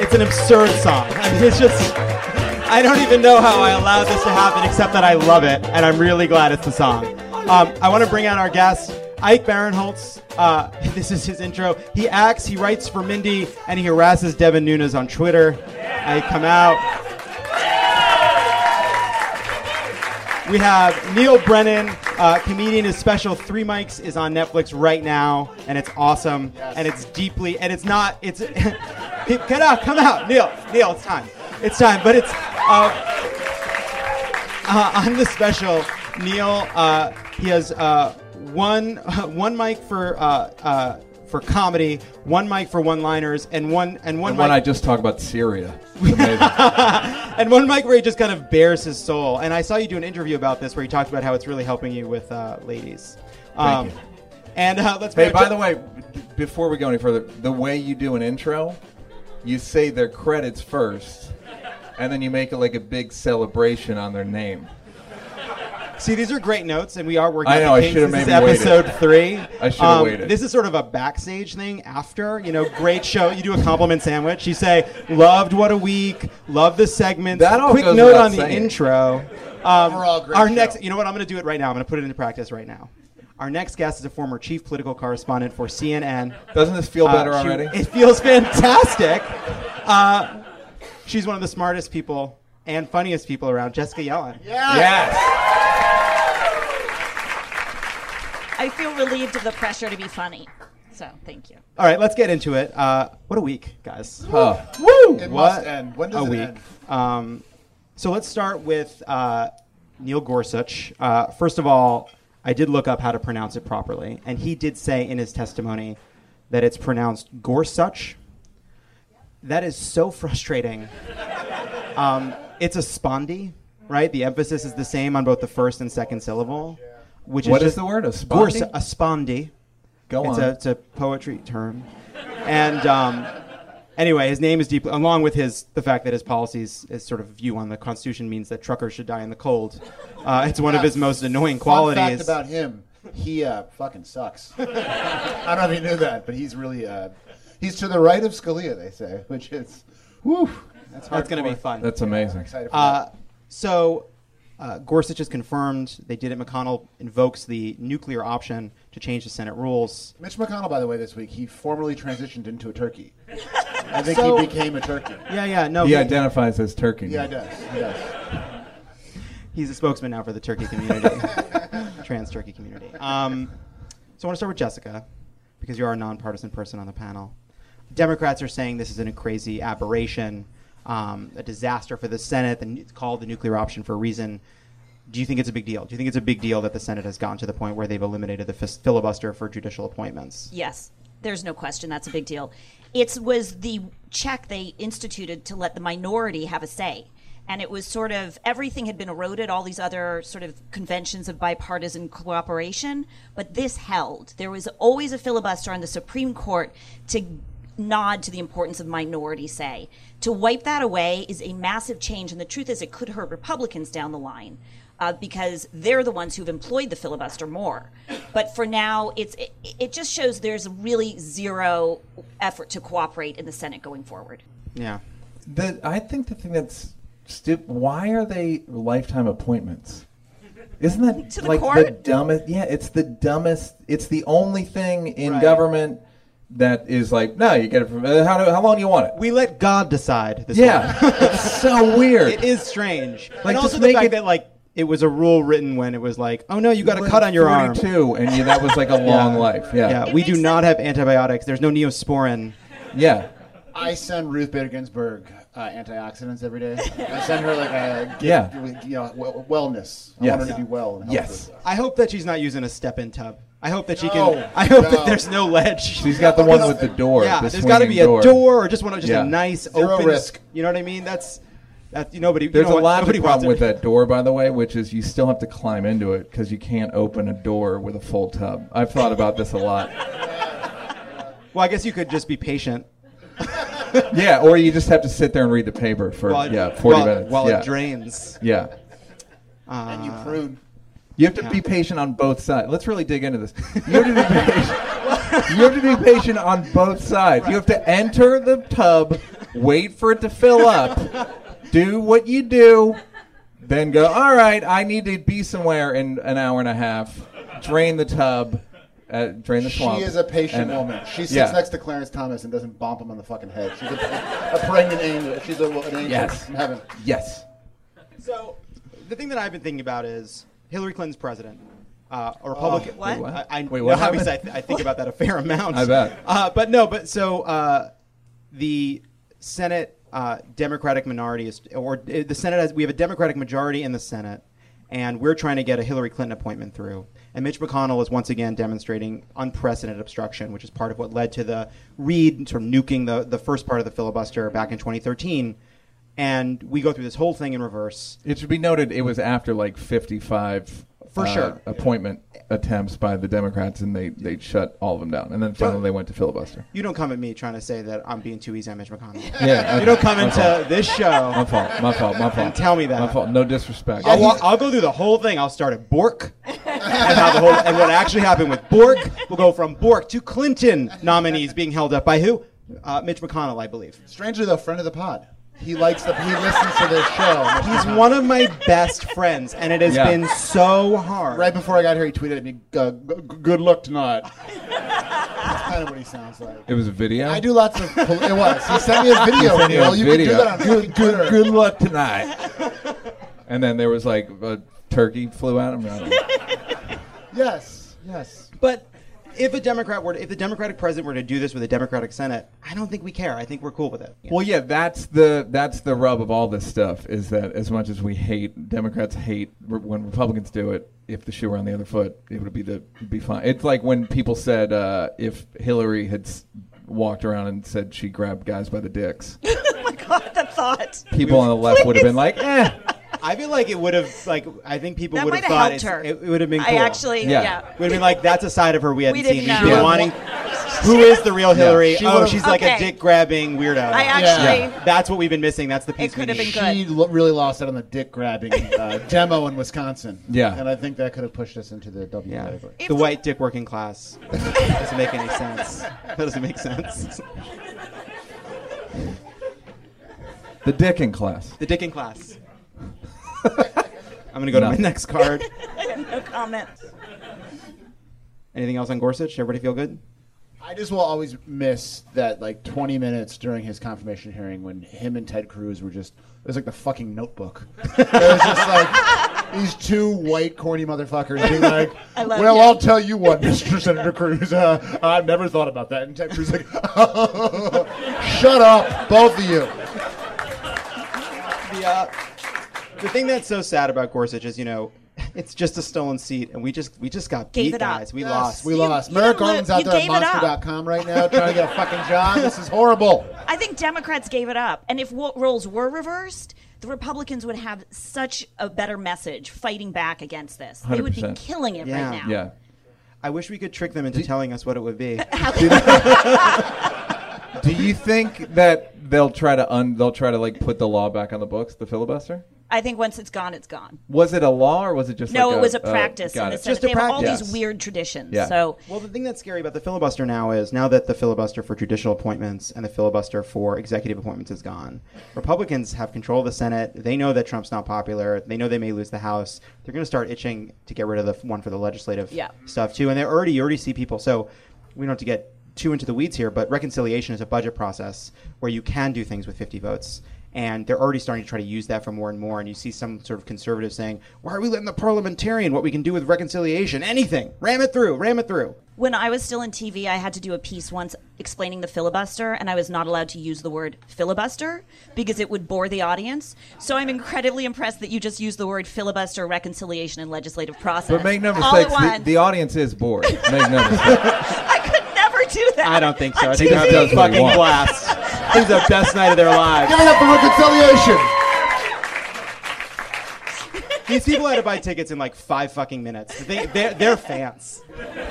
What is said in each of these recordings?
It's an absurd song. I mean, it's just, I don't even know how I allowed this to happen except that I love it, and I'm really glad it's the song. I want to bring out our guest, Ike Barinholtz. This is his intro. He acts, he writes for Mindy, and he harasses Devin Nunes on Twitter. Ike, come out. We have Neil Brennan, comedian. His special 3 Mics is on Netflix right now, and it's awesome, and it's deeply, and it's not, it's, get out, come out, Neil, it's time. It's time, but it's, on the special, Neil, he has one mic for comedy, one mic for one-liners, and one mic. When I just talk about Syria. And one mic where he just kind of bears his soul. And I saw you do an interview about this where you talked about how it's really helping you with ladies. Thank you. And let's. Hey, by the way, before we go any further, the way you do an intro, you say their credits first, and then you make it like a big celebration on their name. See, these are great notes, and we are working I know, on the I should have kinks. maybe This is episode 3. I should have waited. This is sort of a backstage thing after, great show. You do a compliment sandwich. You say, loved What a Week, love the segments. That all Quick goes note without on the saying. intro. Overall, great our show. next, you know what, I'm going to do it right now. I'm going to put it into practice right now. Our next guest is a former chief political correspondent for CNN. Doesn't this feel better already? It feels fantastic. She's one of the smartest people and funniest people around, Jessica Yellen. Yes. I feel relieved of the pressure to be funny. So, thank you. All right, let's get into it. What a week, guys. Oh. Woo! It What must end. When does a it week. end? So let's start with Neil Gorsuch. First of all, I did look up how to pronounce it properly, and he did say in his testimony that it's pronounced Gorsuch. That is so frustrating. It's a spondy, right? The emphasis is the same on both the first and second syllable. Which What is is the word? A Gorse, spondy? a spondy. Go It's on. a poetry term. And anyway, his name is deeply, along with the fact that his policies, his sort of view on the Constitution means that truckers should die in the cold. It's one of his most annoying qualities. Fun fact about him, he fucking sucks. I don't know if you knew that, but he's really, he's to the right of Scalia, they say, which is, whew, that's hard. That's going to be fun. That's amazing. Excited for that. So Gorsuch is confirmed. They did it. McConnell invokes the nuclear option to change the Senate rules. Mitch McConnell, by the way, this week, he formally transitioned into a turkey. I think So- he became a turkey. Yeah, no. He identifies as turkey. Yeah, he does. He does. He's a spokesman now for the turkey community, trans turkey community. So I want to start with Jessica, because you're our nonpartisan person on the panel. Democrats are saying this is a crazy aberration, a disaster for the Senate, and it's called the nuclear option for a reason. Do you think it's a big deal? Do you think it's a big deal that the Senate has gotten to the point where they've eliminated the filibuster for judicial appointments? Yes, there's no question that's a big deal. It was the check they instituted to let the minority have a say. And it was sort of, everything had been eroded, all these other sort of conventions of bipartisan cooperation, but this held. There was always a filibuster on the Supreme Court to nod to the importance of minority say. To wipe that away is a massive change, and the truth is it could hurt Republicans down the line. Because they're the ones who've employed the filibuster more. But for now, it just shows there's really zero effort to cooperate in the Senate going forward. Yeah. I think the thing that's why are they lifetime appointments? Isn't that To the like court? the dumbest? Yeah, it's the dumbest. It's the only thing in Right. government that is like, no, you get it from how long do you want it? We let God decide this Yeah, one. it's so weird. It is strange. Like, and also just the make fact it- that, like, it was a rule written when it was like, oh, no, you got a cut on your arm. 42, and that was like a long life. Yeah, Yeah, we do not have antibiotics. There's no Neosporin. yeah. I send Ruth Bader Ginsburg antioxidants every day. I send her like a gift, Yeah. wellness. I Yes. want her to be well. And Yes. healthy. I hope that she's not using a step-in tub. I hope that she No, can. I hope no. that there's no ledge. She's got the one with the door. Yeah, the there's got to swinging be a door or just Yeah. a nice Zero open. risk. You know what I mean? That's nobody. There's you know a what? Nobody logic wants problem with it. that door, by the way, which is you still have to climb into it because you can't open a door with a full tub. I've thought about this a lot. Well, I guess you could just be patient. Yeah, or you just have to sit there and read the paper for 40 minutes. While yeah. it drains. Yeah. And you prune. You have to be patient on both sides. Let's really dig into this. You have to be patient. You have to be patient on both sides. You have to enter the tub wait for it to fill up, do what you do, then go, all right, I need to be somewhere in an hour and a half, drain the tub, drain the swamp. She is a patient woman. She sits next to Clarence Thomas and doesn't bump him on the fucking head. She's a pregnant angel. She's an angel from heaven. Yes. So, the thing that I've been thinking about is Hillary Clinton's president. A Republican. What? What? Wait, what obviously, happened? I think about that a fair amount. I bet. The Senate Democratic minority is, or the Senate has, we have a Democratic majority in the Senate, and we're trying to get a Hillary Clinton appointment through. And Mitch McConnell is once again demonstrating unprecedented obstruction, which is part of what led to the Reid sort of nuking the first part of the filibuster back in 2013. And we go through this whole thing in reverse. It should be noted it was after like 55 For sure. appointment attempts by the Democrats, and they shut all of them down. And then finally they went to filibuster. You don't come at me trying to say that I'm being too easy on Mitch McConnell. Yeah, You don't come into this show My fault. and tell me that. My fault. No disrespect. I'll go through the whole thing. I'll start at Bork, and what actually happened with Bork. We'll go from Bork to Clinton nominees being held up by who? Mitch McConnell, I believe. Strangely, though, friend of the pod. He listens to this show. He's one of my best friends, and it has been so hard. Right before I got here, he tweeted at me, "Good luck tonight." That's kind of what he sounds like. It was a video? I do lots of. It was. He sent me a video. Sent you a You video. can do that on Twitter. Good luck tonight. And then there was like a turkey flew at him. I don't know. Yes. But if the Democratic president were to do this with a Democratic Senate, I don't think we care. I think we're cool with it. Well, yeah, that's the rub of all this stuff is that as much as we hate, Democrats hate when Republicans do it, if the shoe were on the other foot, it would be fine. It's like when people said if Hillary had walked around and said she grabbed guys by the dicks. Oh my God, the thought. People on the left would have been like, eh. I feel like it would have, I think people That would have might thought have helped her. it would have been cool. I actually, Yeah. Would have been like, that's a side of her we hadn't didn't seen. know. We've been wanting. Who is the real Hillary? She Oh, would've- she's like a Okay. dick-grabbing weirdo. I actually, Yeah. That's what we've been missing. That's the piece It could we have need. been good. She really lost out on the dick grabbing demo in Wisconsin. Yeah. And I think that could have pushed us into the W Yeah. category. The white dick working class. Doesn't make any sense. That doesn't make sense. The dick in class. The dick in class. I'm going to go to my next card. no comment. Anything else on Gorsuch? Everybody feel good? I just will always miss that 20 minutes during his confirmation hearing when him and Ted Cruz were just, it was like the fucking Notebook. It was just like these two white corny motherfuckers being like, I love well, you. I'll tell you what, Mr. Senator Cruz, I've never thought about that. And Ted Cruz like, shut up, both of you. The thing that's so sad about Gorsuch is, it's just a stolen seat, and we just got Gave beat, it up. guys. We Yes, lost. we lost. you Merrick didn't Garland's li- out you there at gave it up. monster.com right now trying to get a fucking job. This is horrible. I think Democrats gave it up. And if roles were reversed, the Republicans would have such a better message fighting back against this. They would be 100%. killing it Yeah. right now. Yeah. I wish we could trick them into telling us what it would be. Do you think that they'll try to like put the law back on the books, the filibuster? I think once it's gone, it's gone. Was it a law or was it just No, like it was a practice. got in the it. Senate. Just a They have all practice. these weird traditions. Yeah. So Well, the thing that's scary about the filibuster now is now that the filibuster for judicial appointments and the filibuster for executive appointments is gone, Republicans have control of the Senate. They know that Trump's not popular. They know they may lose the House. They're going to start itching to get rid of the one for the legislative stuff too. And you already see people. So we don't have to get too into the weeds here, but reconciliation is a budget process where you can do things with 50 votes. And they're already starting to try to use that for more and more. And you see some sort of conservatives saying, why are we letting the parliamentarian what we can do with reconciliation? Anything. Ram it through. when I was still in TV, I had to do a piece once explaining the filibuster, and I was not allowed to use the word filibuster because it would bore the audience. So I'm incredibly impressed that you just used the word filibuster, reconciliation, and legislative process. But make no all at mistakes, once. the audience is bored. Make no mistakes. I could never do that. I don't think so. on I think TV. this is a what he fucking wants. blast. This is the best night of their lives. Give it up for reconciliation. These people had to buy tickets in like 5 fucking minutes. They're fans.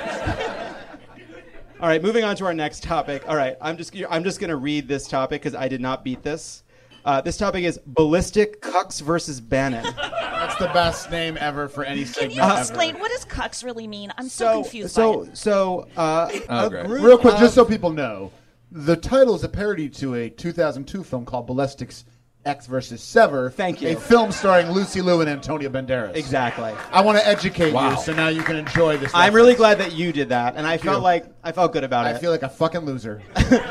All right, moving on to our next topic. All right, I'm just going to read this topic because I did not beat this. This topic is ballistic cucks versus Bannon. That's the best name ever for any Can segment you ever. explain what does cucks really mean? I'm so confused by it. So Oh, great. group Real quick, of- just so people know, The title is a parody to a 2002 film called Ballistics X vs. Sever. Thank you. A film starring Lucy Liu and Antonio Banderas. Exactly. I want to educate Wow. you so now you can enjoy this. I'm really reference. glad that you did that, and I felt good about it. I feel like a fucking loser.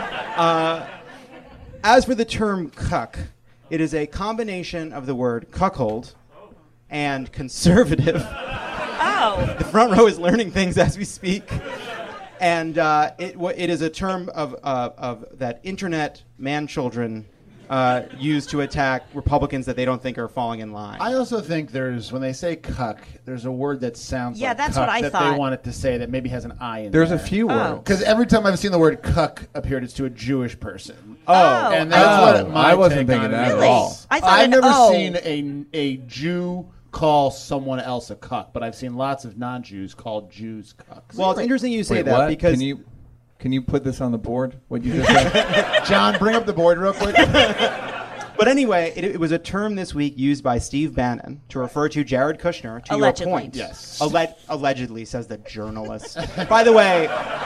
As for the term cuck, it is a combination of the word cuckold and conservative. Oh. The front row is learning things as we speak. And it is a term of that internet man-children use to attack Republicans that they don't think are falling in line. I also think when they say cuck, there's a word that sounds like that's cuck what I that thought. they want it to say that maybe has an I in There's there. a few words. Because every time I've seen the word cuck appeared, it's to a Jewish person. Oh. And that's Oh. what my I wasn't take thinking on it that at is. Really? all. I thought I've never oh. seen a Jew call someone else a cuck, but I've seen lots of non-Jews call Jews cucks. Well, it's interesting you say Wait, that what? because Can you put this on the board? What you just said? John, bring up the board real quick. But anyway, it was a term this week used by Steve Bannon to refer to Jared Kushner. To Allegedly. your point, Yes. Allegedly, says the journalist. By the way,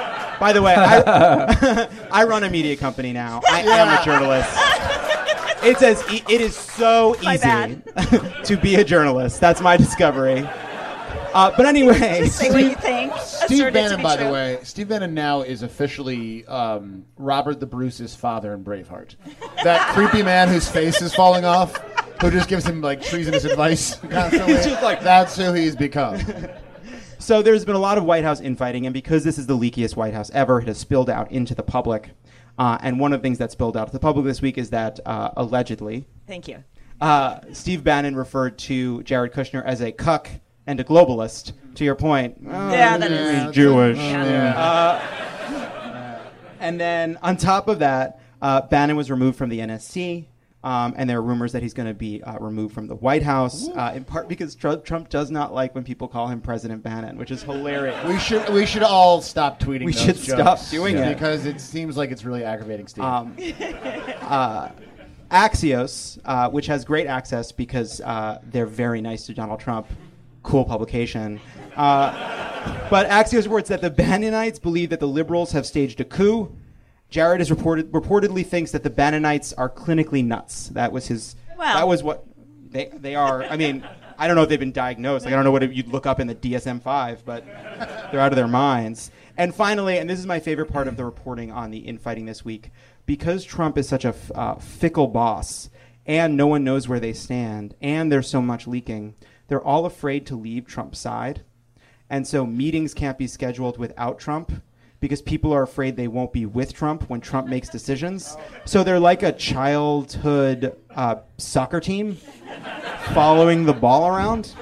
I run a media company now. I am a journalist. It is so My easy bad. to be a journalist. That's my discovery. But anyway, Say what you think. Steve Assert it to Bannon, be by true. the way, Steve Bannon now is officially Robert the Bruce's father in Braveheart. That creepy man whose face is falling off, who just gives him like treasonous advice constantly. It's just like- That's who he's become. So there's been a lot of White House infighting, and because this is the leakiest White House ever, it has spilled out into the public. And one of the things that spilled out to the public this week is that allegedly, Thank you. Steve Bannon referred to Jared Kushner as a cuck and a globalist. To your point, Yeah, that is- he's Jewish. Yeah. And then on top of that, Bannon was removed from the NSC. And there are rumors that he's going to be removed from the White House, in part because Trump does not like when people call him President Bannon, which is hilarious. We should all stop tweeting. We those should jokes stop doing it. because it seems like it's really aggravating Steve. Axios, which has great access because they're very nice to Donald Trump, cool publication. But Axios reports that the Bannonites believe that the liberals have staged a coup. Jared is reportedly thinks that the Bannonites are clinically nuts. That was his. Well. That was what they are. I mean, I don't know if they've been diagnosed. Like, I don't know what you'd look up in the DSM-5, but they're out of their minds. And finally, and this is my favorite part of the reporting on the infighting this week, because Trump is such a fickle boss, and no one knows where they stand, and there's so much leaking, they're all afraid to leave Trump's side. And so meetings can't be scheduled without Trump because people are afraid they won't be with Trump when Trump makes decisions. So they're like a childhood soccer team following the ball around.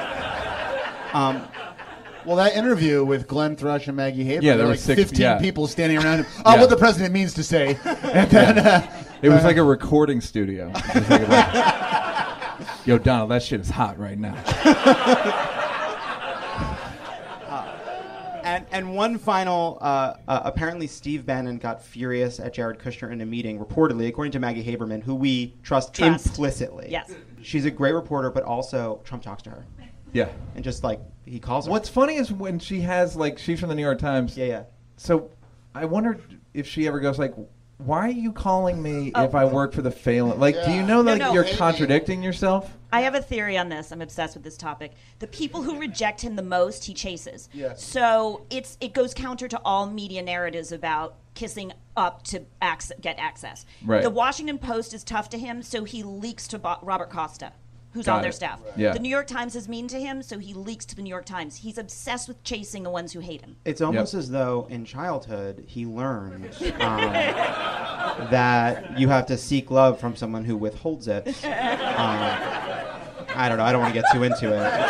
Well, that interview with Glenn Thrush and Maggie Haber, Yeah, there there were were like 6 15 people standing around him. Oh, Yeah. what the president means to say. And then, It was like a recording studio. It was like Yo, Donald, that shit is hot right now. And one final, apparently Steve Bannon got furious at Jared Kushner in a meeting, reportedly, according to Maggie Haberman, who we trust implicitly. Yes. She's a great reporter, but also Trump talks to her. Yeah. And just like, he calls her. What's funny is when she has, like, she's from the New York Times. Yeah, yeah. So I wonder if she ever goes, like, why are you calling me if I work for the Phelan? Like, do you know that No, no. you're contradicting yourself? I have a theory on this. I'm obsessed with this topic. The people who reject him the most, he chases. Yeah. So it goes counter to all media narratives about kissing up to get access. Right. The Washington Post is tough to him, so he leaks to Robert Costa, who's Got on their it. staff. Yeah. The New York Times is mean to him, so he leaks to the New York Times. He's obsessed with chasing the ones who hate him. It's almost as though in childhood he learned that you have to seek love from someone who withholds it. I don't know. I don't want to get too into it. It's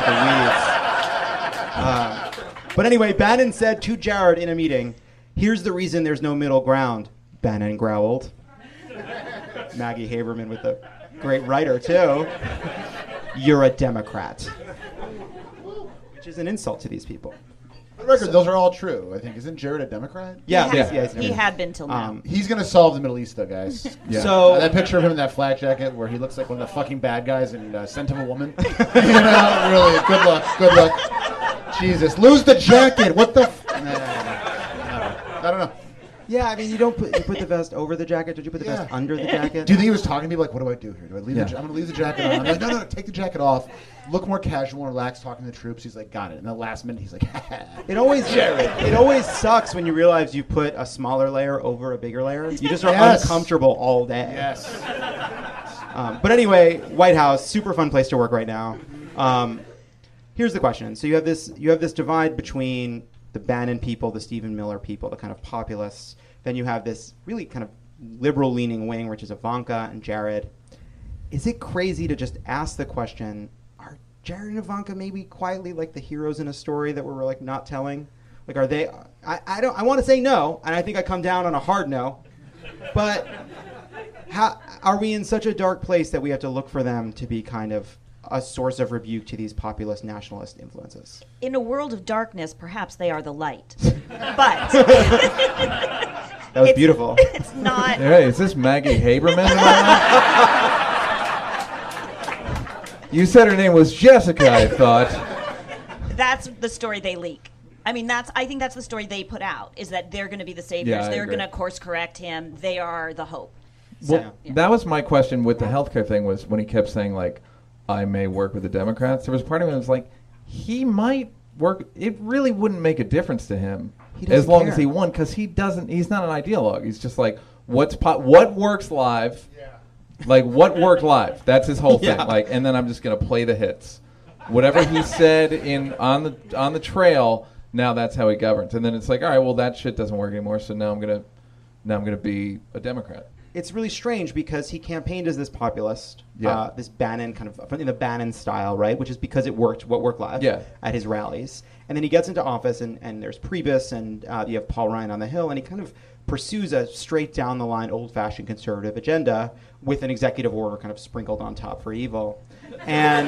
the weeds. But anyway, Bannon said to Jared in a meeting, "Here's the reason there's no middle ground." Bannon growled. Maggie Haberman with a great writer, too. "You're a Democrat." Which is an insult to these people. for the record, those are all true. I think. Isn't Jared a Democrat? Yeah, He yeah, had, yeah, he had been till now. He's going to solve the Middle East, though, guys. Yeah. So That picture of him in that flak jacket where he looks like one of the fucking bad guys in Scent of a Woman. You know, really, good luck, good luck. Jesus, lose the jacket. What the? I don't know. Yeah, I mean, you put the vest over the jacket. Did you put the vest Yeah. under the jacket? Do you think he was talking to people like, what do I do here? Do I leave Yeah. I'm going to leave the jacket on. I'm like, no, take the jacket off. Look more casual and relaxed talking to the troops. He's like, got it. And the last minute, he's like, It always sucks when you realize you put a smaller layer over a bigger layer. You just are Yes. uncomfortable all day. yes. But anyway, White House, super fun place to work right now. Here's the question: so you have this divide between the Bannon people, the Stephen Miller people, the kind of populists. Then you have this really kind of liberal-leaning wing, which is Ivanka and Jared. Is it crazy to just ask the question: are Jared and Ivanka maybe quietly like the heroes in a story that we're like not telling? Like, are they? I want to say no, and I think I come down on a hard no, but. How, are we in such a dark place that we have to look for them to be kind of a source of rebuke to these populist nationalist influences? In a world of darkness, perhaps they are the light. But That was beautiful. it's not. Hey, is this Maggie Haberman? You said her name was Jessica, I thought. That's the story they leak. I mean, I think that's the story they put out, is that they're going to be the saviors. Yeah, I they're agree. going to course correct him. They are the hope. Well, Yeah. that was my question with the healthcare thing, was when he kept saying, like, I may work with the Democrats. There was part of me that was like, he might work. It really wouldn't make a difference to him He doesn't as long care. as he won, because he's not an ideologue. He's just like, what works live? Like, what worked live? That's his whole thing. Yeah. Like, and then I'm just going to play the hits. Whatever he said on the trail, now that's how he governs. And then it's like, all right, well, that shit doesn't work anymore, so now I'm gonna be a Democrat. It's really strange because he campaigned as this populist, Yeah. this Bannon kind of in the Bannon style, right? Which is because it worked live Yeah. at his rallies. And then he gets into office, and there's Priebus, and you have Paul Ryan on the Hill, and he kind of pursues a straight down the line, old-fashioned conservative agenda with an executive order kind of sprinkled on top for evil, and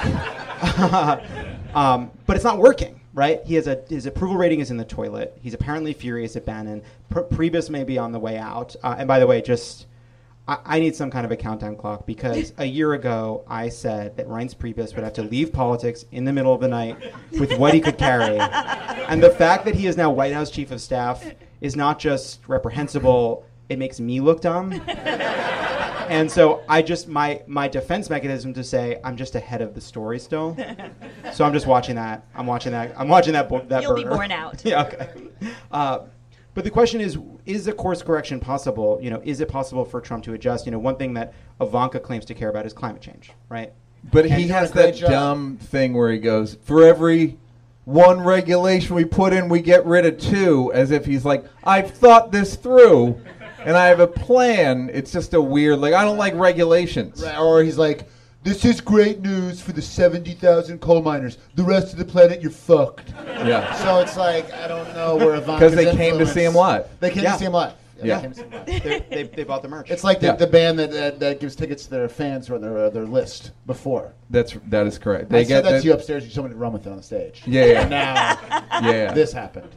but it's not working. Right, his approval rating is in the toilet. He's apparently furious at Bannon. Priebus may be on the way out. And by the way, I need some kind of a countdown clock, because a year ago I said that Reince Priebus would have to leave politics in the middle of the night with what he could carry. And the fact that he is now White House Chief of Staff is not just reprehensible, it makes me look dumb. And so my defense mechanism to say I'm just ahead of the story still. So I'm just watching that. I'm watching that You'll be burner. borne out. Yeah, okay. But the question is a course correction possible? Is it possible for Trump to adjust? One thing that Ivanka claims to care about is climate change, right? But And he he's has doing a great that job. dumb thing where he goes, for every one regulation we put in, we get rid of two, as if he's like, I've thought this through, and I have a plan. It's just a weird, like, I don't like regulations. Right, or he's like, this is great news for the 70,000 coal miners. The rest of the planet, you're fucked. Yeah. So it's like, I don't know where Ivanka's 'Cause they came to influence- see him live. They came Yeah. to see him live. Yeah. They came to see him live. They bought the merch. It's like the, Yeah. the band that gives tickets to their fans who are on their list before. That is correct. I said that to you upstairs. You told me to run with it on the stage. Yeah, yeah. And now Yeah. this happened.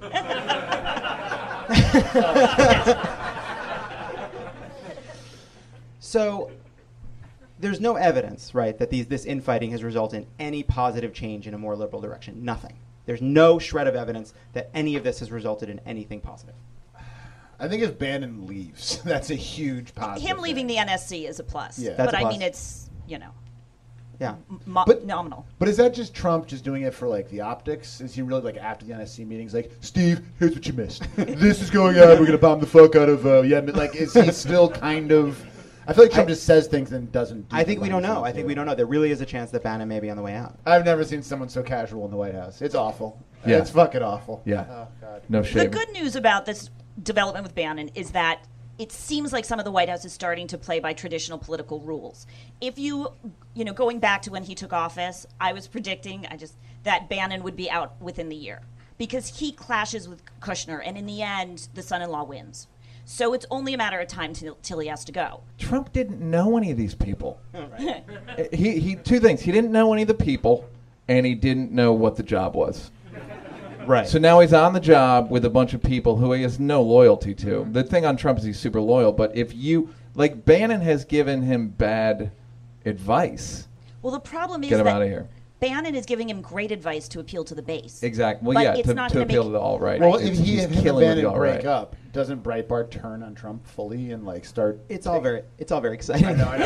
So there's no evidence, right, that this infighting has resulted in any positive change in a more liberal direction. Nothing. There's no shred of evidence that any of this has resulted in anything positive. I think if Bannon leaves, that's a huge positive. Him leaving thing. the NSC is a plus. Yeah. That's But a I plus. mean, it's, Yeah. But- nominal. But is that just Trump just doing it for like the optics? Is he really like after the NSC meetings, like, Steve, here's what you missed. This is going on. We're gonna bomb the fuck out of Yemen. Like, is he still kind of? I feel like Trump just says things and doesn't. I think we don't know. I I think we don't know. There really is a chance that Bannon may be on the way out. I've never seen someone so casual in the White House. It's awful. Yeah. It's fucking awful. Yeah. Oh God. No The shame. good news about this development with Bannon is that it seems like some of the White House is starting to play by traditional political rules. If going back to when he took office, I was predicting that Bannon would be out within the year because he clashes with Kushner, and in the end, the son-in-law wins. So it's only a matter of time till he has to go. Trump didn't know any of these people. He two things. He didn't know any of the people, and he didn't know what the job was. Right. So now he's on the job with a bunch of people who he has no loyalty to. The thing on Trump is he's super loyal, but if you, like, Bannon has given him bad advice. Well, the problem is Get him that out of here. Bannon is giving him great advice to appeal to the base. Exactly. Well, But yeah, it's not to gonna appeal make- to the alt-right. Well, He's if him and killing with the Bannon break alt-right. up, doesn't Breitbart turn on Trump fully and like start? It's all very exciting. I know.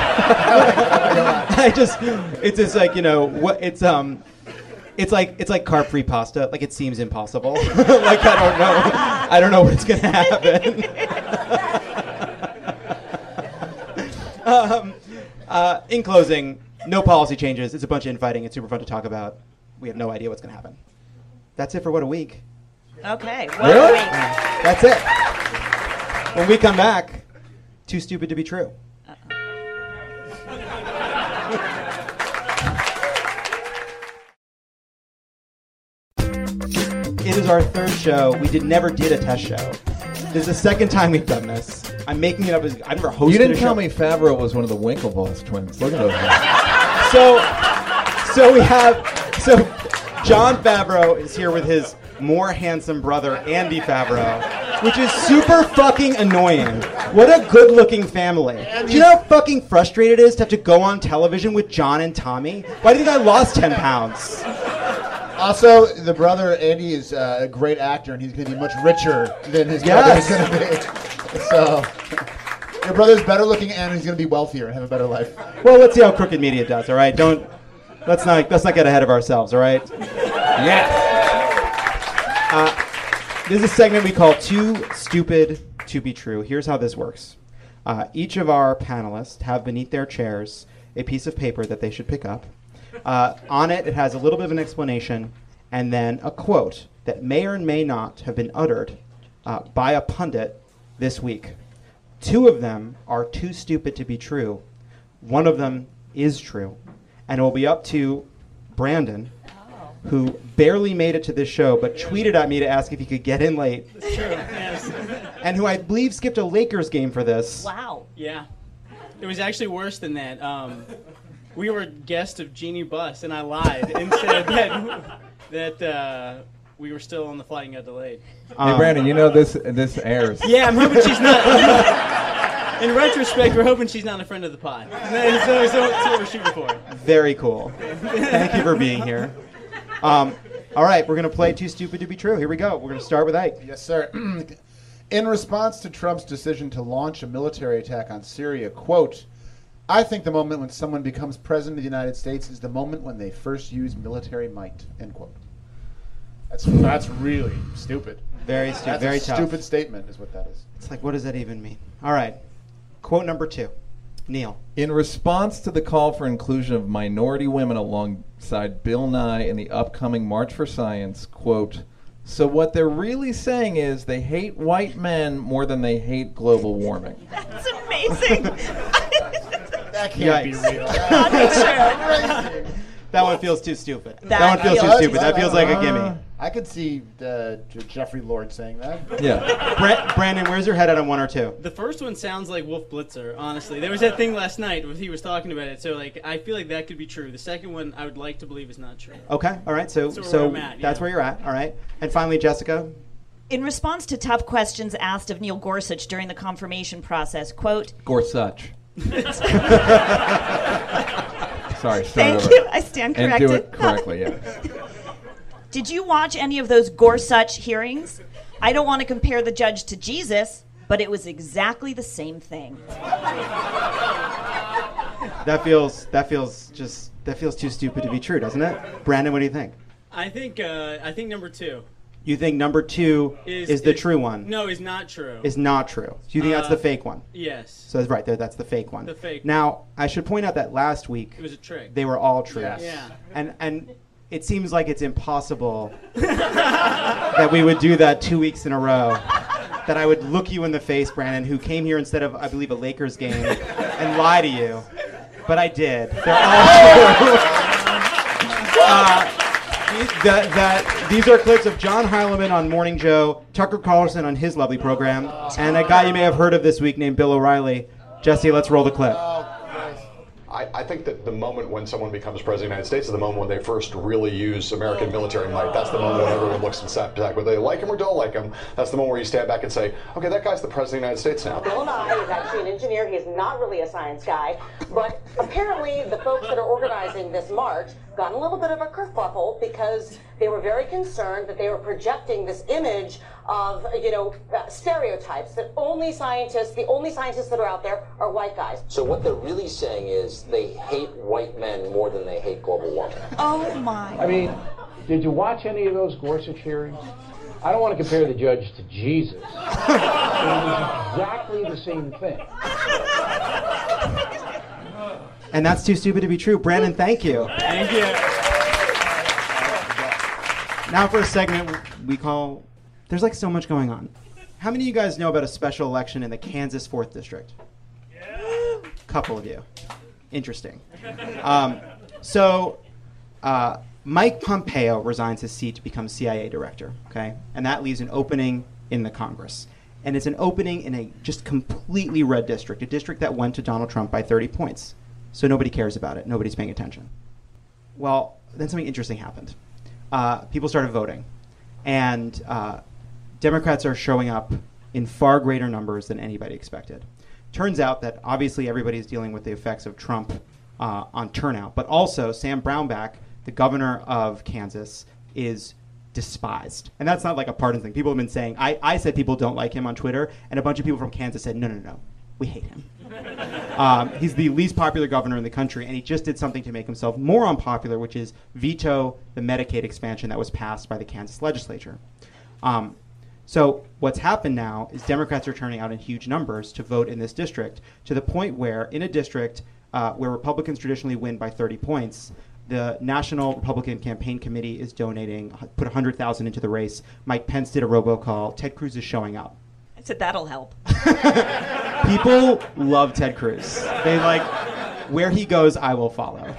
It's just like, you know, what it's like carb-free pasta. Like, it seems impossible. Like, I don't know what's gonna happen. In closing, no policy changes. It's a bunch of infighting. It's super fun to talk about. We have no idea what's gonna happen. That's it for What a Week. Okay. What Really? a week. That's it. When we come back, Too Stupid to Be True. It is our third show. We never did a test show. This is the second time we've done this. I'm making it up as I've never hosted. You didn't a tell show. me Favreau was one of the Winklevoss twins. Look at those guys. So we have Jon Favreau is here with his more handsome brother Andy Favreau, which is super fucking annoying. What a good-looking family. Do you know how fucking frustrated it is to have to go on television with John and Tommy? Why do you think I lost 10 pounds? Also, the brother Andy is a great actor, and he's going to be much richer than his brother is going to be. So, your brother's better looking, and he's going to be wealthier and have a better life. Well, let's see how Crooked Media does. All right, let's not get ahead of ourselves. All right. Yes. This is a segment we call Too Stupid to Be True. Here's how this works. Each of our panelists have beneath their chairs a piece of paper that they should pick up. On it has a little bit of an explanation and then a quote that may or may not have been uttered by a pundit this week. Two of them are too stupid to be true. One of them is true. And it will be up to Brandon, who barely made it to this show, but tweeted at me to ask if he could get in late. It's true, yes. And who I believe skipped a Lakers game for this. Wow. Yeah. It was actually worse than that. We were guests of Jeannie Buss, and I lied and said that we were still on the flight and got delayed. Hey, Brandon, you know this airs. Yeah, I'm hoping she's not. In retrospect, we're hoping she's not a friend of the pod. That's what we're shooting for. Very cool. Thank you for being here. All right, we're going to play Too Stupid to Be True. Here we go. We're going to start with Ike. Yes, sir. In response to Trump's decision to launch a military attack on Syria, quote, I think the moment when someone becomes president of the United States is the moment when they first use military might, end quote. That's really stupid. Very stupid. That's Very a tough. stupid statement is what that is. It's like, what does that even mean? All right. Quote number 2. Neil. In response to the call for inclusion of minority women alongside Bill Nye in the upcoming March for Science, quote, so what they're really saying is they hate white men more than they hate global warming. That's amazing. That can't be Yikes. real. That one feels too stupid. That That one feels too feels- stupid. That feels like a gimme. I could see Jeffrey Lord saying that. Yeah. Brandon, where's your head at on 1 or 2? The first one sounds like Wolf Blitzer, honestly. There was that thing last night where he was talking about it, so I feel like that could be true. The second one, I would like to believe is not true. Okay. All right. So where I'm at, that's yeah. where you're at. All right. And finally, Jessica. In response to tough questions asked of Neil Gorsuch during the confirmation process, quote, Gorsuch. Sorry, start thank over. you, I stand And corrected. do it correctly, yeah. Did you watch any of those Gorsuch hearings? I don't want to compare the judge to Jesus, but it was exactly the same thing. That feels too stupid to be true, doesn't it? Brandon, what do you think? I think number 2 You think number 2 is the true one? No, is not true. Is not true. So you think that's the fake one? Yes. So that's right there. That's the fake one. The fake Now, I should point out that last week It was a trick. they were all true. Yes. Yeah. And it seems like it's impossible that we would do that 2 weeks in a row. That I would look you in the face, Brandon, who came here instead of, I believe, a Lakers game, and lie to you. But I did. They're all true. These are clips of John Heilemann on Morning Joe, Tucker Carlson on his lovely program, and a guy you may have heard of this week named Bill O'Reilly. Jesse, let's roll the clip. I think that the moment when someone becomes president of the United States is the moment when they first really use American military might. That's the moment when everyone looks and sat back. Whether they like him or don't like him, that's the moment where you stand back and say, okay, that guy's the president of the United States now. Bill Nye is actually an engineer. He is not really a science guy. But apparently the folks that are organizing this march got a little bit of a kerfuffle because they were very concerned that they were projecting this image of, stereotypes that the only scientists that are out there are white guys. So what they're really saying is they hate white men more than they hate global warming. Oh my. I mean, did you watch any of those Gorsuch hearings? I don't want to compare the judge to Jesus. It was exactly the same thing. And that's too stupid to be true. Brandon, thank you. Thank you. Now for a segment we call There's like so much going on. How many of you guys know about a special election in the Kansas 4th District? Yeah. Couple of you. Interesting. Mike Pompeo resigns his seat to become CIA director, okay? And that leaves an opening in the Congress. And it's an opening in a just completely red district, a district that went to Donald Trump by 30 points. So nobody cares about it. Nobody's paying attention. Well, then something interesting happened. People started voting. And Democrats are showing up in far greater numbers than anybody expected. Turns out that obviously everybody's dealing with the effects of Trump on turnout. But also Sam Brownback, the governor of Kansas, is despised. And that's not like a partisan thing. People have been saying, I said people don't like him on Twitter, and a bunch of people from Kansas said, no, we hate him. He's the least popular governor in the country, and he just did something to make himself more unpopular, which is veto the Medicaid expansion that was passed by the Kansas legislature. So what's happened now is Democrats are turning out in huge numbers to vote in this district, to the point where in a district where Republicans traditionally win by 30 points, the National Republican Campaign Committee is donating, put $100,000 into the race. Mike Pence did a robocall. Ted Cruz is showing up. I said that'll help. People love Ted Cruz. They like, where he goes, I will follow.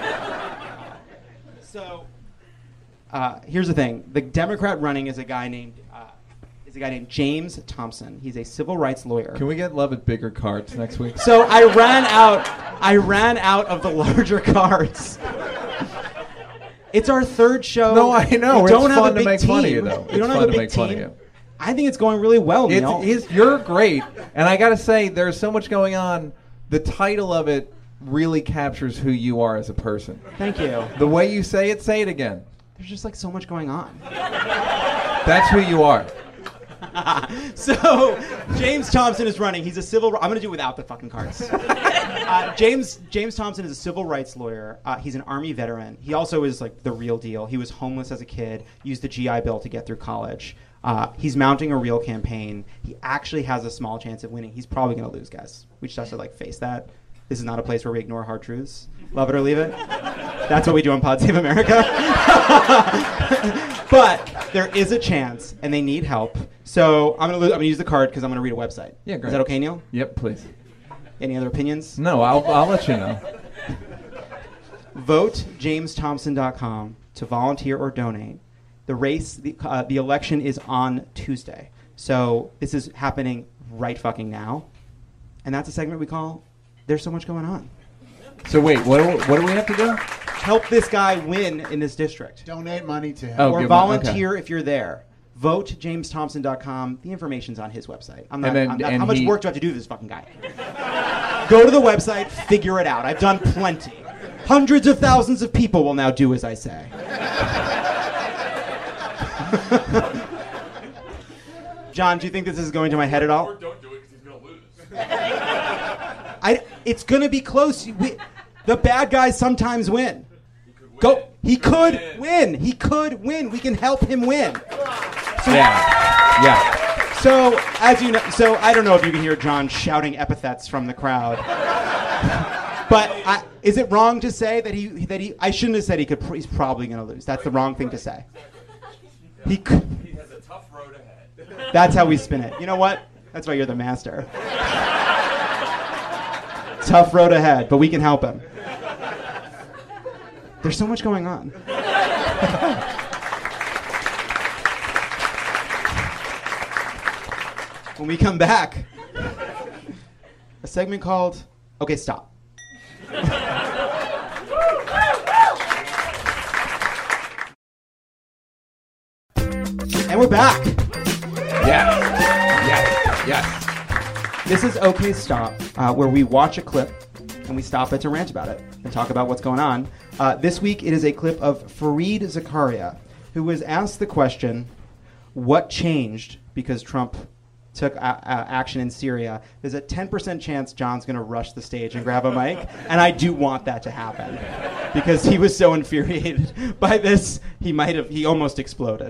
So here's the thing. The Democrat running is a guy named James Thompson. He's a civil rights lawyer. Can we get Love at bigger cards next week? So I ran out of the larger cards. It's our third show. No, I know. We don't It's have fun a big to make team. fun of you, though. We don't It's have fun a to big make fun of team. you. I think it's going really well, Neil. You're great, and I got to say, there's so much going on. The title of it really captures who you are as a person. Thank you. The way you say it again. There's just like so much going on. That's who you are. So James Thompson is running. He's a civil. I'm going to do it without the fucking cards. James Thompson is a civil rights lawyer. He's an Army veteran. He also is like the real deal. He was homeless as a kid. Used the GI Bill to get through college. He's mounting a real campaign. He actually has a small chance of winning. He's probably going to lose, guys. We just have to like face that. This is not a place where we ignore hard truths. Love it or leave it. That's what we do on Pod Save America. But there is a chance, and they need help. So I'm gonna use the card because I'm gonna read a website. Yeah, great. Is that okay, Neil? Yep, please. Any other opinions? No, I'll let you know. VoteJamesThompson.com to volunteer or donate. The election is on Tuesday. So this is happening right fucking now. And that's a segment we call There's So Much Going On. So wait, what do we have to do? Help this guy win in this district. Donate money to him. Or volunteer if you're there. VoteJamesThompson.com. The information's on his website. How much work do I have to do to this fucking guy? Go to the website, figure it out. I've done plenty. Hundreds of thousands of people will now do as I say. John, do you think this is going to my head at all? Or don't do it because he's going to lose. It's going to be close. The bad guys sometimes win. He could win. He could win. We can help him win. So, yeah. So, as you know, I don't know if you can hear John shouting epithets from the crowd. But is it wrong to say that he? I shouldn't have said he's probably going to lose. That's the wrong thing to say. He has a tough road ahead. That's how we spin it. You know what? That's why you're the master. Tough road ahead, but we can help him. There's so much going on. When we come back, a segment called Okay, Stop. And we're back. Yes. This is Okay Stop, where we watch a clip and we stop it to rant about it and talk about what's going on. This week it is a clip of Fareed Zakaria, who was asked the question, what changed because Trump took action in Syria. There's a 10% chance John's going to rush the stage and grab a mic, and I do want that to happen because he was so infuriated by this, he almost exploded.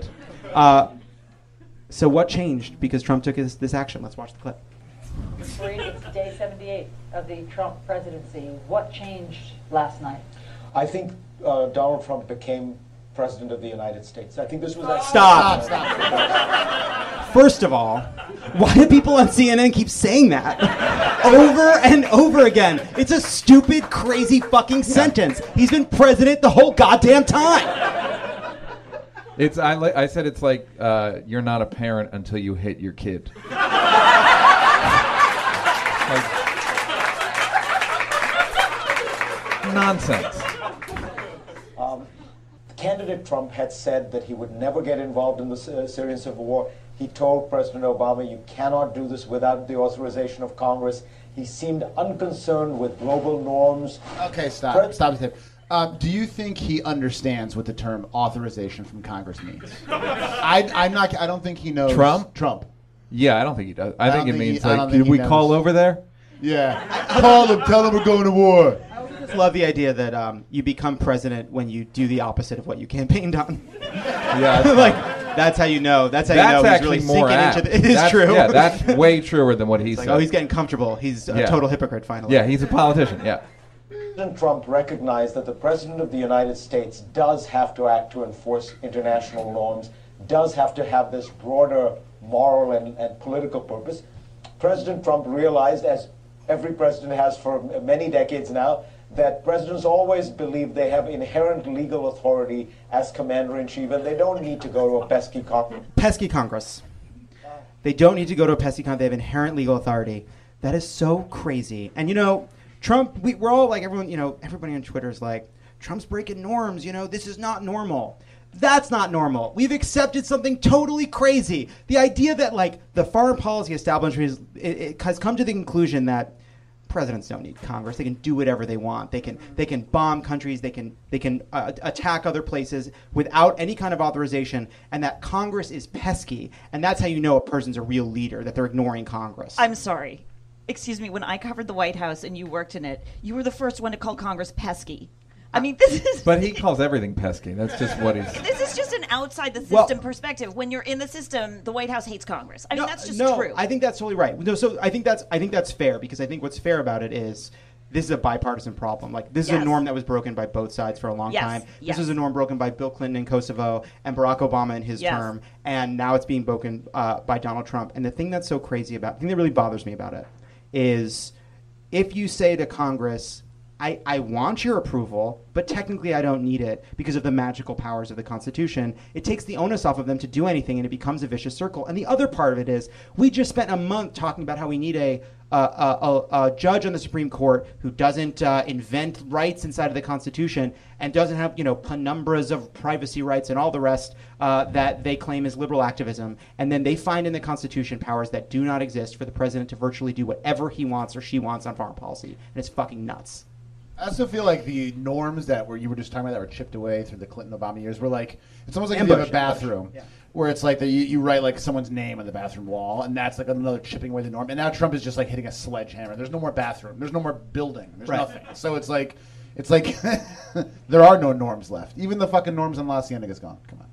So what changed because Trump took this action? Let's watch the clip. Brady, it's day 78 of the Trump presidency. What changed last night? I think Donald Trump became President of the United States. I think this was... Stop. First of all, why do people on CNN keep saying that over and over again? It's a stupid, crazy fucking sentence. He's been president the whole goddamn time. I said it's like you're not a parent until you hit your kid. Nonsense. Candidate Trump had said that he would never get involved in the Syrian civil war. He told President Obama, you cannot do this without the authorization of Congress. He seemed unconcerned with global norms. Okay, stop it. Do you think he understands what the term authorization from Congress means? I don't think he knows. Trump? Yeah, I don't think he does. I think it means did we call over there? Yeah. Call them, tell them we're going to war. I love the idea that you become president when you do the opposite of what you campaigned on. Yeah, that's how you know. That's how you know he's really more sinking into it. It is true. Yeah, that's way truer than what he said. Oh, he's getting comfortable. He's a total hypocrite finally. Yeah, he's a politician. Yeah. President Trump recognized that the President of the United States does have to act to enforce international norms, does have to have this broader moral and political purpose. President Trump realized, as every president has for many decades now, that presidents always believe they have inherent legal authority as commander-in-chief, and they don't need to go to a pesky Congress. Pesky Congress. They don't need to go to a pesky Congress. They have inherent legal authority. That is so crazy. And, Trump, we're all like, everyone, everybody on Twitter is like, Trump's breaking norms, this is not normal. That's not normal. We've accepted something totally crazy. The idea that, the foreign policy establishment has come to the conclusion that presidents don't need Congress. They can do whatever they want. They can bomb countries. They can attack other places without any kind of authorization. And that Congress is pesky. And that's how you know a person's a real leader, that they're ignoring Congress. I'm sorry. Excuse me. When I covered the White House and you worked in it, you were the first one to call Congress pesky. I mean, this is... But he calls everything pesky. That's just what he's... This is just an outside the system perspective. When you're in the system, the White House hates Congress. I mean, that's just true. I think that's totally right. No, so I think that's fair, because I think what's fair about it is this is a bipartisan problem. This is a norm that was broken by both sides for a long time. This was a norm broken by Bill Clinton in Kosovo and Barack Obama in his term, and now it's being broken by Donald Trump. And the thing that's so crazy about, the thing that really bothers me about it is if you say to Congress, I want your approval, but technically I don't need it because of the magical powers of the Constitution. It takes the onus off of them to do anything, and it becomes a vicious circle. And the other part of it is we just spent a month talking about how we need a judge on the Supreme Court who doesn't invent rights inside of the Constitution and doesn't have penumbras of privacy rights and all the rest that they claim is liberal activism. And then they find in the Constitution powers that do not exist for the president to virtually do whatever he wants or she wants on foreign policy. And it's fucking nuts. I also feel like the norms that you were just talking about that were chipped away through the Clinton-Obama years were it's almost like you have a bathroom where it's like you write someone's name on the bathroom wall, and that's another chipping away the norm. And now Trump is just hitting a sledgehammer. There's no more bathroom. There's no more building. There's nothing. So it's like there are no norms left. Even the fucking norms on La Cienega is gone. Come on.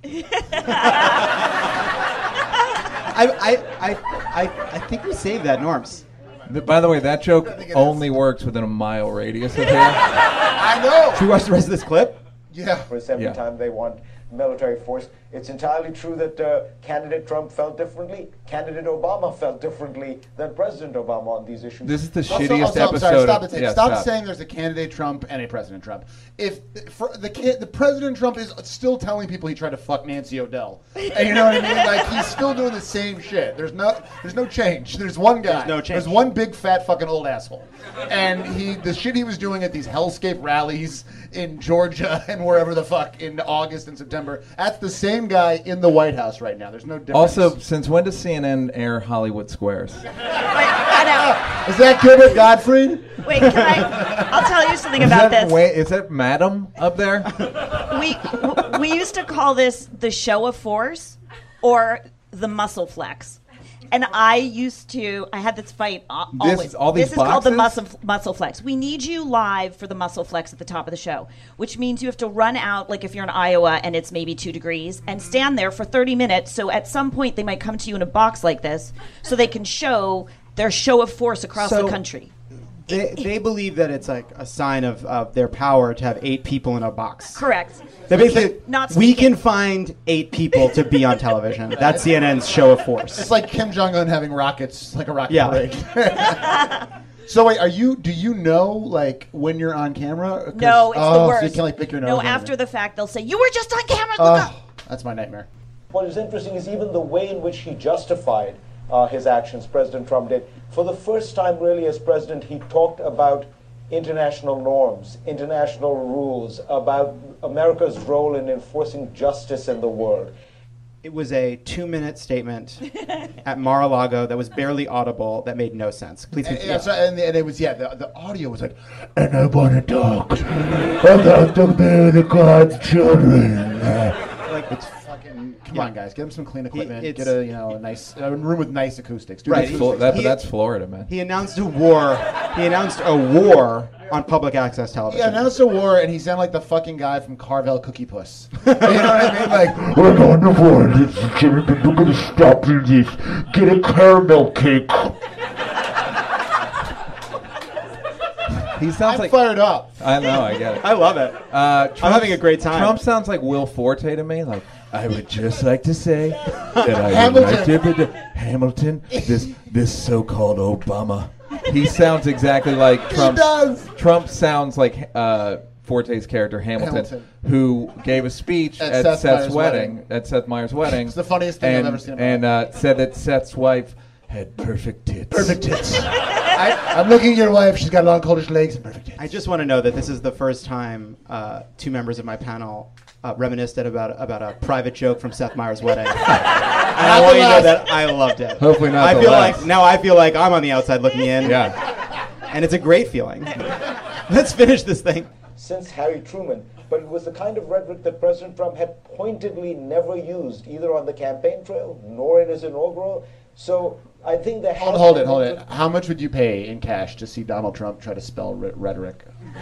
I think we saved that norms. By the way, that joke only works within a mile radius of here. I know. Should we watch the rest of this clip? Yeah. Every time they want military force. It's entirely true that candidate Trump felt differently. Candidate Obama felt different than President Obama on these issues. This is the shittiest episode. Sorry, stop saying there's a candidate Trump and a President Trump. If the President Trump is still telling people he tried to fuck Nancy O'Dell, and you know what I mean? He's still doing the same shit. There's no change. There's one guy. There's no change. There's one big fat fucking old asshole, and the shit he was doing at these hellscape rallies in Georgia and wherever the fuck in August and September. That's the same guy in the White House right now. There's no difference. Also, since when does CNN air Hollywood Squares? Is that Gilbert Gottfried? Wait, I'll tell you something about this. Is that Madam up there? We used to call this the show of force or the muscle flex. And I had this fight always. This is called the muscle flex. We need you live for the muscle flex at the top of the show, which means you have to run out, like if you're in Iowa and it's maybe 2 degrees, and stand there for 30 minutes. So at some point they might come to you in a box like this so they can show their show of force across the country. They believe that it's like a sign of their power to have 8 people in a box. Correct. They basically, Not we speaking. can find 8 people to be on television. That's CNN's show of force. It's like Kim Jong-un having rockets, like a rocket Yeah. parade. So wait, do you know, like, when you're on camera? No, it's the worst. So you can't, like, pick your nose. No, or after anything. the fact, they'll say, you were just on camera, look up. That's my nightmare. What is interesting is even the way in which he justified his actions, President Trump did. For the first time, really, as president, he talked about international norms, international rules, about America's role in enforcing justice in the world. It was a 2-minute statement at Mar-a-Lago that was barely audible, that made no sense. Please And, continue. and it was, the audio was like, and I want to talk about the God's children. Like, it's fucking, come on, guys, get him some clean equipment, get a nice room with nice acoustics. Do Right. That's Florida, man. He announced a war. He announced a war on public access television. He announced a war, and he sounded like the fucking guy from Carvel Cookie Puss. You know what I mean? Like, we're going to war, ladies and gentlemen. We're going to stop this. Get a caramel cake. He sounds I'm fired up. I know, I get it. I love it. I'm having a great time. Trump sounds like Will Forte to me. Like, I would just like to say that I Hamilton. would like to Hamilton, this so-called Obama. He sounds exactly like Trump. He does. Trump sounds like Forte's character Hamilton, who gave a speech at Seth Meyers' wedding. It's the funniest thing I've ever seen in my And said that Seth's wife had perfect tits. Perfect tits. I'm looking at your wife. She's got long, coldish legs and perfect tits. I just want to know that this is the first time 2 members of my panel reminisced about a private joke from Seth Meyers' wedding. And I want you to know that I loved it. Hopefully not I the feel last. like now I feel like I'm on the outside looking in. Yeah. And it's a great feeling. Let's finish this thing. Since Harry Truman, but it was the kind of rhetoric that President Trump had pointedly never used, either on the campaign trail nor in his inaugural. So I think that Hold it. How much would you pay in cash to see Donald Trump try to spell rhetoric?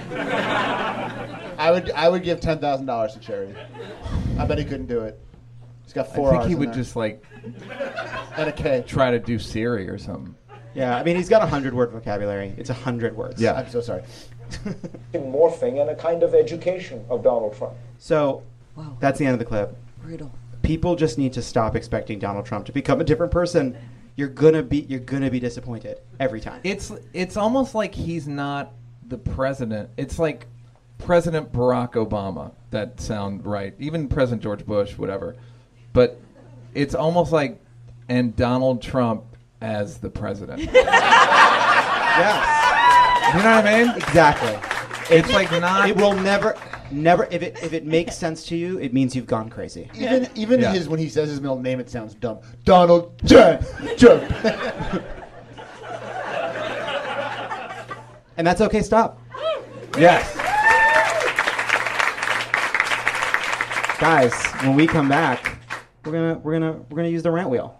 I would give $10,000 to charity. I bet he couldn't do it. He's got 4 I think R's he in would there. just like and a K. try to do Siri or something. Yeah, I mean, he's got 100-word vocabulary. It's 100 words. Yeah. I'm so sorry. morphing and a kind of education of Donald Trump. So that's the end of the clip. Brutal. People just need to stop expecting Donald Trump to become a different person. You're gonna be disappointed every time. It's almost like he's not the president. It's like President Barack Obama. That sound right. Even President George Bush, whatever. But it's almost like and Donald Trump as the president. Yeah. You know what I mean? Exactly. It's like not. It will never. If it makes sense to you, it means you've gone crazy. Even Yeah. when he says his middle name, it sounds dumb. Donald Trump. And that's okay. Stop, Yes. guys. When we come back, we're gonna use the rant wheel.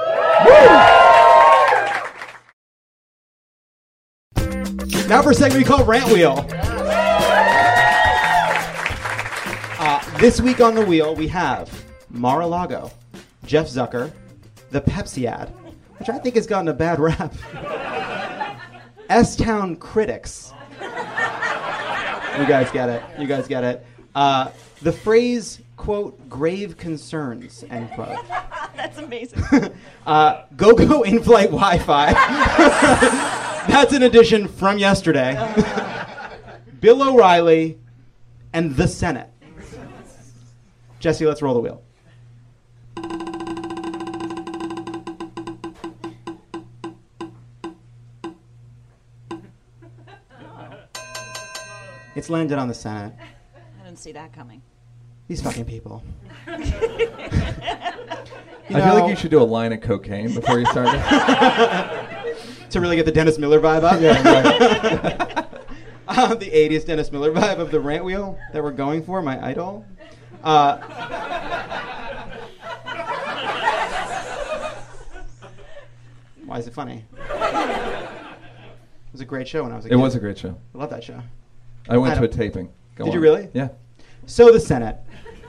Now for a segment we call Rant Wheel. This week on the wheel we have Mar-a-Lago, Jeff Zucker, the Pepsi ad, which I think has gotten a bad rap, S-Town critics. You guys get it. The phrase, quote, grave concerns, end quote. That's amazing. Go-Go in-flight Wi-Fi. That's an addition from yesterday. Bill O'Reilly and the Senate. Jesse, let's roll the wheel. It's landed on the Senate. I didn't see that coming. These fucking people. I feel like you should do a line of cocaine before you start it. To really get the Dennis Miller vibe up. Yeah, right. The 80s Dennis Miller vibe of the rant wheel that we're going for, my idol. Why is it funny? It was a great show when I was a kid. It was a great show. I love that show. I went to a taping. Go Did on. you really? Yeah. So the Senate.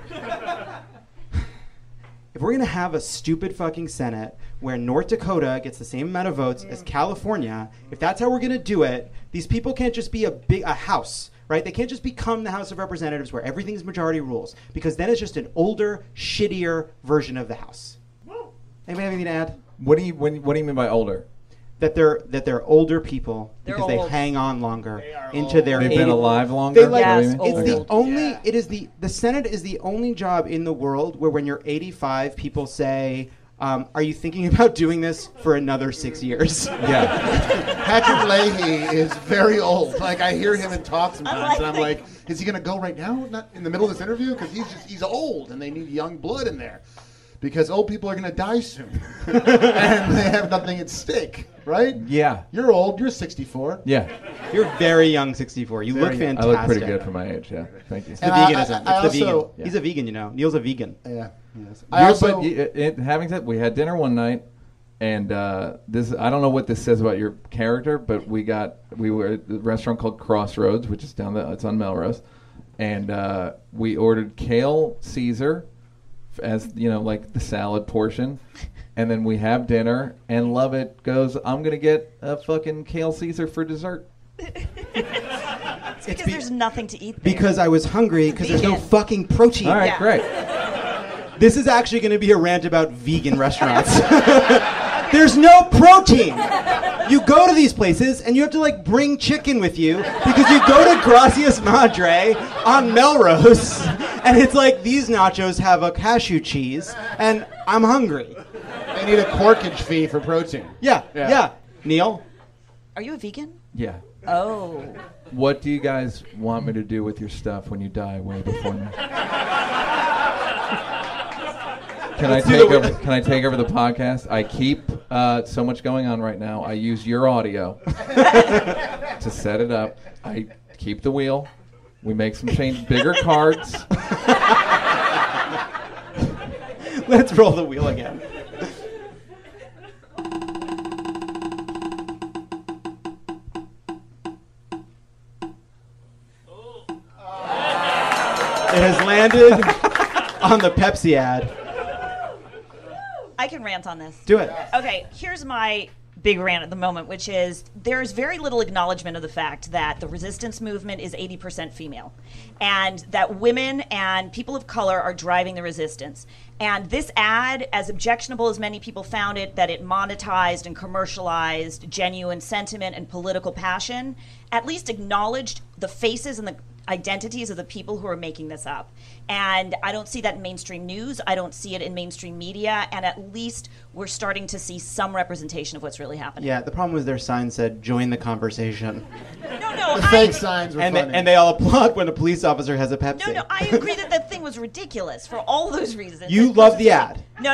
If we're going to have a stupid fucking Senate where North Dakota gets the same amount of votes as California, if that's how we're going to do it, these people can't just be a house, right? They can't just become the House of Representatives where everything's majority rules, because then it's just an older, shittier version of the House. Anybody have anything to add? What do you mean by older? That they're older people because they old. hang on longer into their. They've 80s. been alive longer. They like, Yes, it's the old. only. It is the Senate is the only job in the world where when you're 85, people say, "Are you thinking about doing this for another 6 years?" Yeah. Patrick Leahy is very old. Like, I hear him in talk sometimes, like and I'm that. like, is he going to go right now? Not in the middle of this interview? Because he's old, and they need young blood in there. Because old people are going to die soon. And they have nothing at stake, right? Yeah. You're old. You're 64. Yeah. You're very young, 64. You look Very young. I fantastic. look pretty good for my age. Yeah. Thank you. It's the And I- veganism. I It's the vegan. also- He's a vegan, you know. Neil's a vegan. Yeah. Yes. Having said, we had dinner one night, and this I don't know what this says about your character, but we were at a restaurant called Crossroads, which is it's on Melrose, and we ordered kale Caesar, as like the salad portion, and then we have dinner, and Lovett goes, "I'm gonna get a fucking kale Caesar for dessert." It's because there's nothing to eat there. Because I was hungry because there's no Vegan. fucking protein. All right, Yeah. great. This is actually going to be a rant about vegan restaurants. There's no protein. You go to these places and you have to bring chicken with you because you go to Gracias Madre on Melrose and it's like these nachos have a cashew cheese and I'm hungry. They need a corkage fee for protein. Yeah. Neil? Are you a vegan? Yeah. Oh. What do you guys want me to do with your stuff when you die way before me? Can I take over the podcast? I keep so much going on right now. I use your audio to set it up. I keep the wheel. We make some change, bigger cards. Let's roll the wheel again. It has landed on the Pepsi ad. I can rant on this. Do it. Okay, here's my big rant at the moment, which is there's very little acknowledgement of the fact that the resistance movement is 80% female and that women and people of color are driving the resistance. And this ad, as objectionable as many people found it, that it monetized and commercialized genuine sentiment and political passion, at least acknowledged the faces and the identities of the people who are making this up. And I don't see that in mainstream news. I don't see it in mainstream media. And at least we're starting to see some representation of what's really happening. Yeah, the problem was their sign said, "Join the conversation." No, The fake signs were And funny. they all applaud when a police officer has a Pepsi. No, I agree that that thing was ridiculous for all those reasons. You love the ad. No,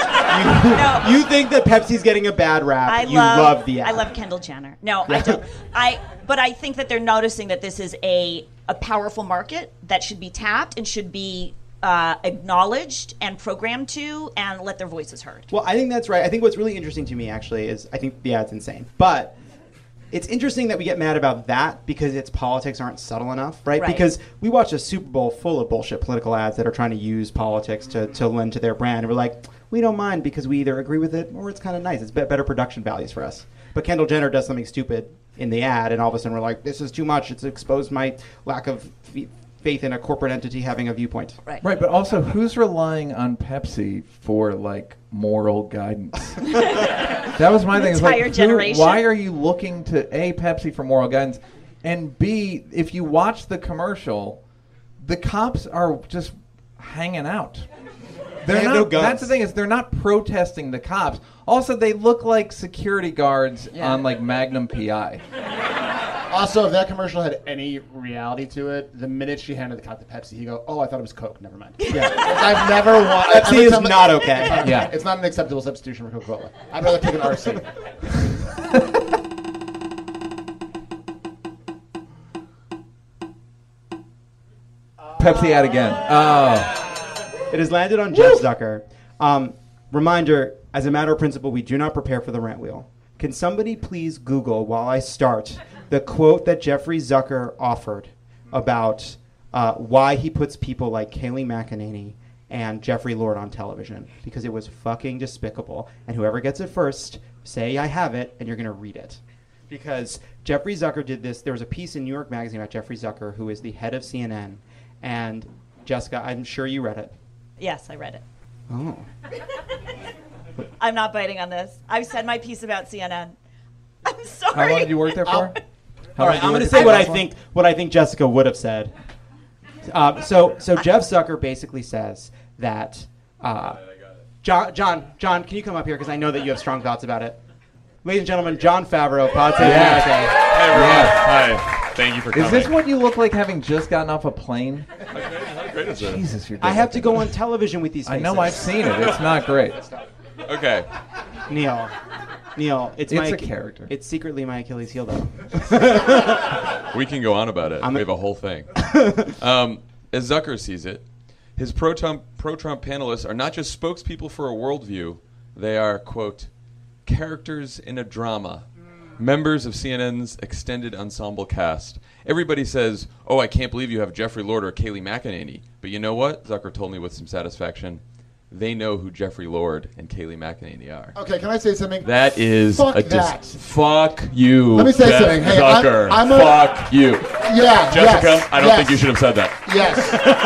You think that Pepsi's getting a bad rap. You love the ad. I love Kendall Jenner. No, I don't. But I think that they're noticing that this is a powerful market that should be tapped and should be acknowledged and programmed to and let their voices heard. Well, I think that's right. I think what's really interesting to me, actually, is I think the ad's insane. But it's interesting that we get mad about that because its politics aren't subtle enough, right? Right. Because we watch a Super Bowl full of bullshit political ads that are trying to use politics to lend to their brand. And we're like, we don't mind because we either agree with it or it's kind of nice. It's better production values for us. But Kendall Jenner does something stupid in the ad, and all of a sudden we're like, this is too much. It's exposed my lack of faith in a corporate entity having a viewpoint. Right, but also, who's relying on Pepsi for moral guidance? That was my thing. Entire generation. Why are you looking to A, Pepsi for moral guidance, and B, if you watch the commercial, the cops are just hanging out. They have no guns. That's the thing, is they're not protesting the cops. Also, they look like security guards on Magnum PI. Also, if that commercial had any reality to it, the minute she handed the cop the Pepsi, he'd go, "Oh, I thought it was Coke. Never mind." Yeah. I've never wanted. Pepsi is not okay. Yeah. It's not an acceptable substitution for Coca-Cola. I'd rather take an RC. Pepsi ad again. Oh. It has landed on Jeff Zucker. Reminder, as a matter of principle, we do not prepare for the rant wheel. Can somebody please Google while I start the quote that Jeffrey Zucker offered about why he puts people like Kayleigh McEnany and Jeffrey Lord on television? Because it was fucking despicable. And whoever gets it first, say I have it, and you're going to read it. Because Jeffrey Zucker did this. There was a piece in New York Magazine about Jeffrey Zucker, who is the head of CNN. And Jessica, I'm sure you read it. Yes, I read it. Oh. I'm not biting on this. I've said my piece about CNN. I'm sorry. How long did you work there for? All right, I'm going to say what I think Jessica would have said. So Jeff Zucker basically says that John, can you come up here because I know that you have strong thoughts about it. Ladies and gentlemen, Jon Favreau, Pod Save Humanity. Hi, everyone. Hi. Thank you for coming. Is this what you look like having just gotten off a plane? How great is it? Jesus, you're good. I have to go on television with these faces. I know, I've seen it. It's not great. Okay. Neil, it's a character. It's secretly my Achilles heel, though. We can go on about it. We have a whole thing. As Zucker sees it, his pro-Trump panelists are not just spokespeople for a worldview. They are, quote, characters in a drama, members of CNN's extended ensemble cast. Everybody says, oh, I can't believe you have Jeffrey Lord or Kayleigh McEnany. But you know what? Zucker told me with some satisfaction. They know who Jeffrey Lord and Kayleigh McEnany are. Okay, can I say something? That is Fuck that. Fuck you. Let me say something. Hey, Zucker. Fuck you. Yeah, Jessica, yes, I don't think you should have said that. Yes.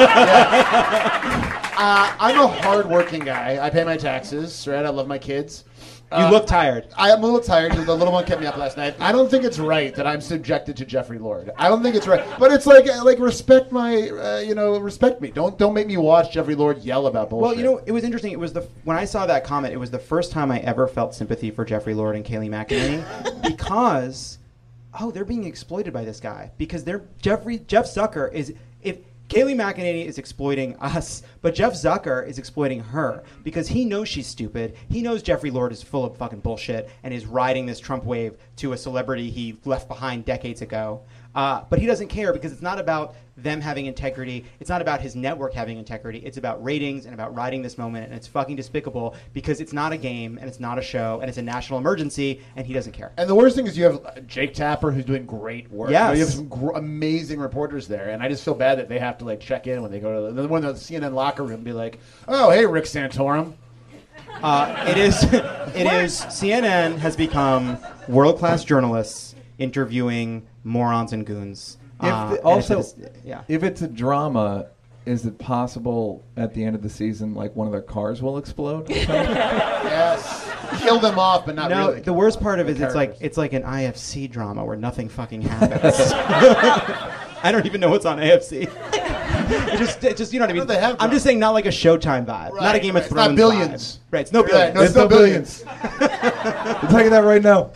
I'm a hardworking guy. I pay my taxes, right? I love my kids. You look tired. I am a little tired because the little one kept me up last night. I don't think it's right that I'm subjected to Jeffrey Lord. I don't think it's right. But it's like respect my, respect me. Don't make me watch Jeffrey Lord yell about bullshit. Well, it was interesting. It was when I saw that comment, it was the first time I ever felt sympathy for Jeffrey Lord and Kayleigh McEnany because, they're being exploited by this guy. Because Jeff Zucker is, if Kayleigh McEnany is exploiting us, but Jeff Zucker is exploiting her because he knows she's stupid. He knows Jeffrey Lord is full of fucking bullshit and is riding this Trump wave to a celebrity he left behind decades ago. But he doesn't care because it's not about them having integrity. It's not about his network having integrity. It's about ratings and about riding this moment. And it's fucking despicable because it's not a game and it's not a show and it's a national emergency and he doesn't care. And the worst thing is you have Jake Tapper who's doing great work. Yes. You have some amazing reporters there. And I just feel bad that they have to check in when they go to the CNN locker room and be like, oh, hey, Rick Santorum. It is CNN has become world-class journalists interviewing morons and goons. If it's a drama, is it possible at the end of the season, one of their cars will explode? Yes. Kill them off, but not really. No, the worst part of it is it's like an IFC drama where nothing fucking happens. I don't even know what's on AFC. It just you know what I mean? I'm just saying not like a Showtime vibe. Right, not a Game of Thrones It's not Billions. vibe. Right, it's no Billions. No, it's no Billions. I'm taking that right now.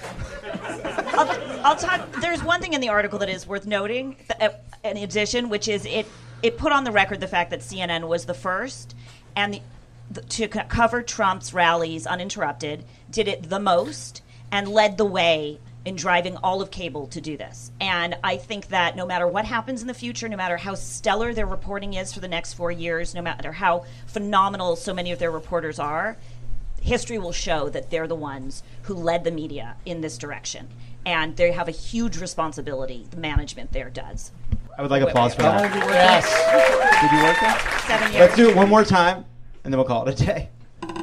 I'll talk. There's one thing in the article that is worth noting, in addition, which is it put on the record the fact that CNN was the first and to cover Trump's rallies uninterrupted, did it the most, and led the way in driving all of cable to do this. And I think that no matter what happens in the future, no matter how stellar their reporting is for the next 4 years, no matter how phenomenal so many of their reporters are, history will show that they're the ones who led the media in this direction. And they have a huge responsibility, the management there does. I would like applause for that. Yes. Did you work there? 7 years. Let's do it one more time, and then we'll call it a day.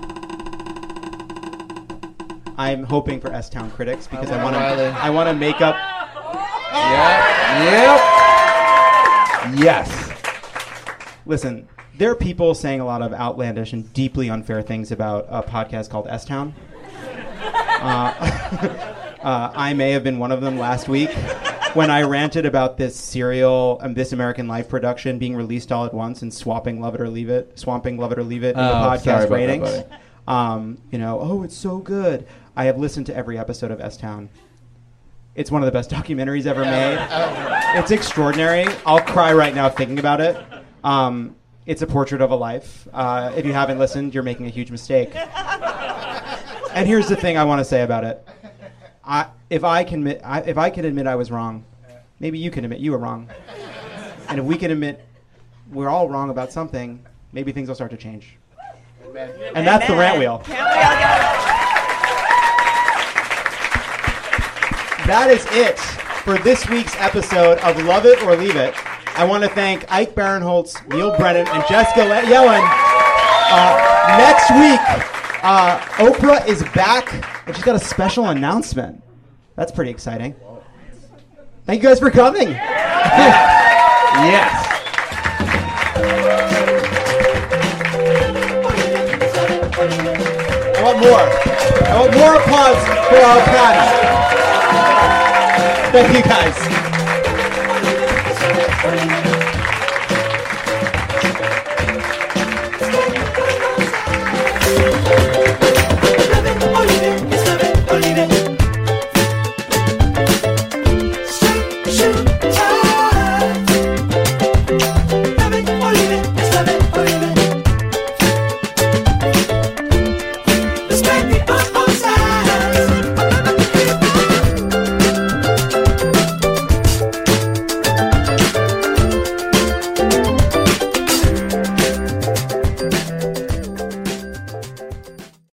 I'm hoping for S-Town critics because I want to make up. Yep. Yes. Listen, there are people saying a lot of outlandish and deeply unfair things about a podcast called S-Town. I may have been one of them last week when I ranted about this serial, This American Life production being released all at once and swamping Love It or Leave It in the podcast ratings. It's so good. I have listened to every episode of S-Town. It's one of the best documentaries ever made. It's extraordinary. I'll cry right now thinking about it. It's a portrait of a life. If you haven't listened, you're making a huge mistake. And here's the thing I want to say about it. If I can admit I was wrong, maybe you can admit you were wrong. And if we can admit we're all wrong about something, maybe things will start to change. Amen. And that's the rant wheel. that is it for this week's episode of Love It or Leave It. I want to thank Ike Barinholtz, Neil Brennan, and Jessica Yellen. Next week, Oprah is back, and she's got a special announcement. That's pretty exciting. Thank you guys for coming. Yes. I want more. I want more applause for our panel. Thank you guys.